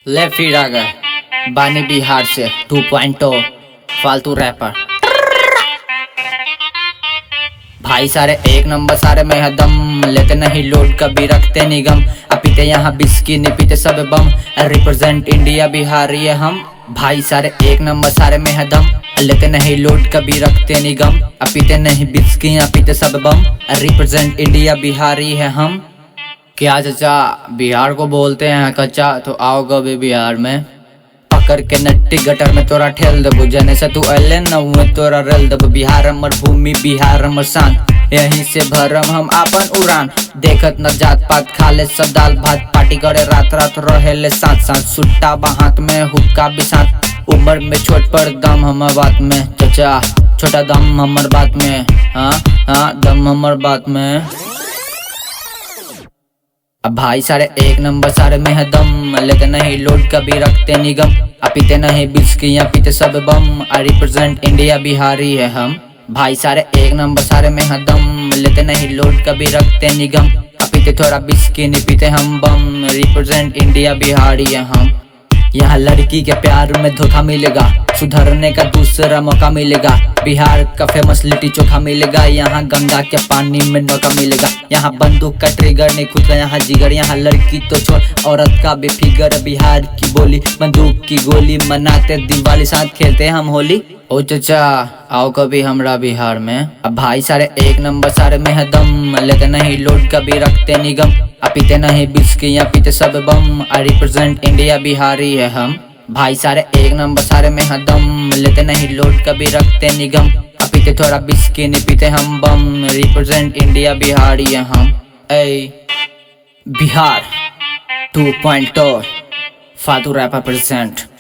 ले फिर आ गए बानी बिहार से 2.0 फालतू रैपर। भाई सारे एक नंबर सारे में है दम, लेते नहीं लोड कभी रखते निगम। पीते यहाँ बिस्की नहीं पीते सब बम, रिप्रेजेंट इंडिया बिहारी है हम। भाई सारे एक नंबर सारे में है दम, लेते नहीं लोड कभी रखते निगम। पीते नहीं बिस्की पीते सब बम, रिप्रेजेंट इंडिया बिहारी है हम। क्या चचा बिहार को बोलते हैं कच्चा, तो आओ कभी बिहार में। पकड़ के नट्टी गटर में तोरा ठेल दबो, जने से तू अले न तोरा रेल दबो। बिहार हमर भूमि बिहार हमर शान, यहीं से भरम हम आपन उड़ान। देखत न जात पात खा ले सब दाल भात, पार्टी करे रात रात रहे ले साथ साथ। सुट्टा बाहात में हुक्का भी साथ, उम्र में छोट पर दम हमर बात में। चचा छोटा दम हमर बात में, हाँ दम हमर बात में। अब भाई सारे एक नंबर सारे में है दम, लेते नहीं लोड कभी रखते निगम। पीते नहीं बिस्की पीते सब बम, रिप्रेजेंट इंडिया बिहारी है हम। भाई सारे एक नंबर सारे में है दम, लेते नहीं लोड कभी रखते निगम। पीते थोड़ा बिस्की नहीं पीते हम बम, रिप्रेजेंट इंडिया बिहारी है हम। यहाँ लड़की के प्यार में धोखा मिलेगा, सुधरने का दूसरा मौका मिलेगा। बिहार का फेमस लिट्टी चोखा मिलेगा, यहाँ गंगा के पानी में नौका मिलेगा। यहाँ बंदूक का ट्रिगर नहीं खुद का यहाँ जिगर, यहाँ लड़की तो छोड़ औरत का भी फिगर। बिहार की बोली बंदूक की गोली, मनाते दिवाली साथ खेलते हम होली। ओ चचा आओ कभी हमरा बिहार में। अब भाई सारे एक नंबर सारे में है दम, लेते नहीं लोड कभी रखते निगम। पीते नहीं बिस्की पीते सब बम, रिप्रेजेंट इंडिया बिहारी है हम। भाई सारे एक नंबर सारे में है दम, लेते नहीं लोड कभी रखते निगम। पीते थोड़ा बिस्की नहीं पीते हम बम, रिप्रेजेंट इंडिया बिहारी है हम। बिहार 2.0 फालतू रैपर प्रेजेंट।